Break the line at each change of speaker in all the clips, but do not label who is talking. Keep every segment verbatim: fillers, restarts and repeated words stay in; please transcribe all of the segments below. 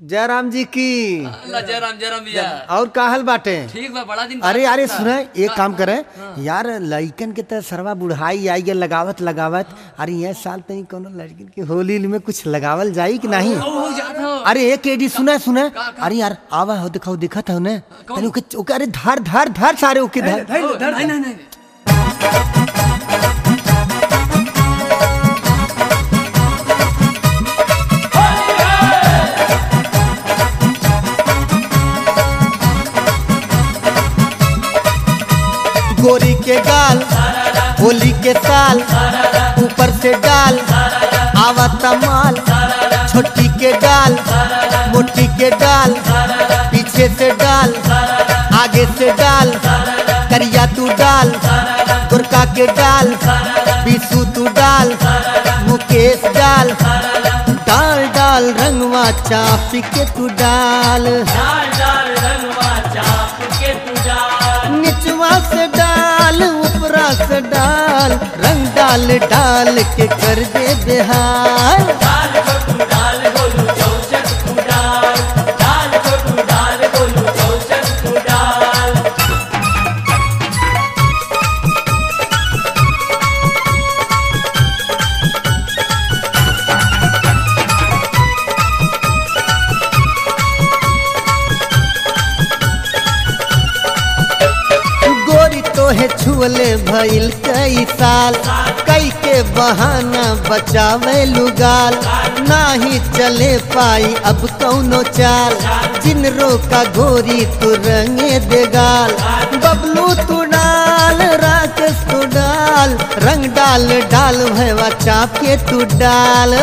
जयराम जी की।
जयराम जयराम भैया।
और का हाल बाटे?
ठीक बा, बड़ा दिन।
अरे अरे सुने, एक काम करे यार, लड़कन के तो सरवा बुढ़ाई आई गए लगावत लगावत। अरे ये साल तनी कोनो लड़कन के होली में कुछ लगावल जाई कि नहीं? अरे एक एडी सुना सुना, अरे यार आवा हो, दिखाओ दिखत हो ने तनी ओके ओके। अरे धार धार धार सारे ओके धार।
नहीं नहीं नहीं
गोरी के गाल होली के साल, ऊपर से डाल आवता माल। छोटी के डाल मोटी के डाल, पीछे से डाल आगे से डाल। करिया तू डाल गोरका के डाल, बीसू तू डाल मुकेश डाल। डाल डाल रंगवा चाप के तू डाल, निचवा से डाल ऊपरा से डाल। रंग डाल डाल के कर दे बेहाल। तोहे छुअले भइल कई साल, कई के बहाना बचावे लुगाल। नाही चले पाई अब कौनो चाल, जिन रोका गोरी तू रंगे देगाल। बबलू तू डाल राकेश तू डाल, रंग डाल डाल भैया चाप के तू डाल।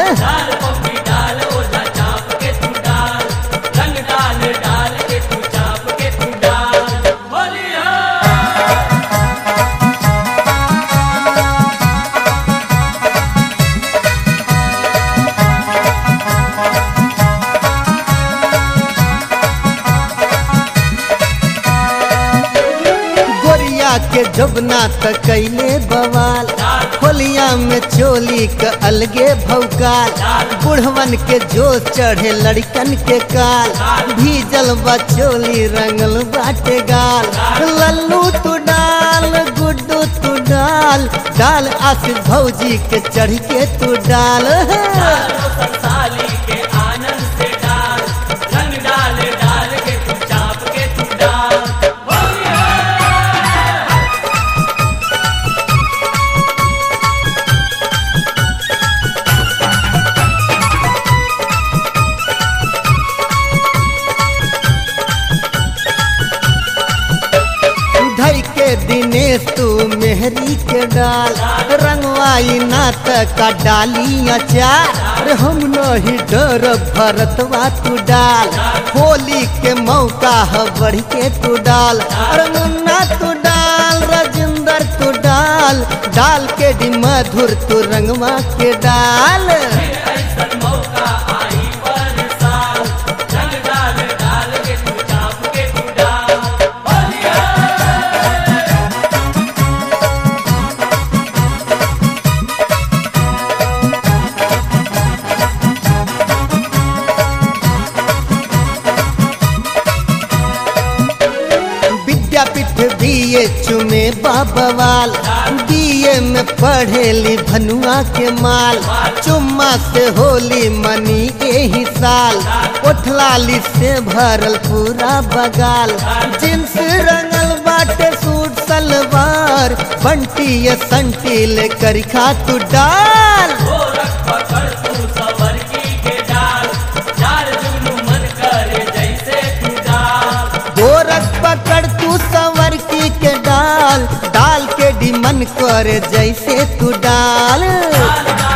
के जबना त कैले बवाल, होलिया में चोली का अलगे भौकाल। बुढ़वन के जोश चढ़े लड़कन के काल, भीजल बचोली रंगल बाटे गाल। लल्लू तू डाल गुड्डू तू डाल, डाल आसिफ भौजी के चढ़ के तू डाल। दिनेश तू मेहरी के डाल, रंगवाई नात का डाली अचार। हम नहीं डर भरतवा तू डाल, होली के मौका है बढ़ के तू डाल। मुन्ना तू डाल राजेंद्र तू डाल, डाल के डी मधुर तू रंगवा के डाल। बीए चुमे बाबवाल, बीए में पढ़ेली भनुआ के माल। चुम्मा से होली मनी यही साल, ओठलाली से भरल पूरा बगाल। जींस रंगल बाटे सूट सलवार, बंटी ये संटी ले कर खा तू डाल। गोरख पकड़ तू सवर की के डाल, डाल के डी मन करे जैसे तू डाल।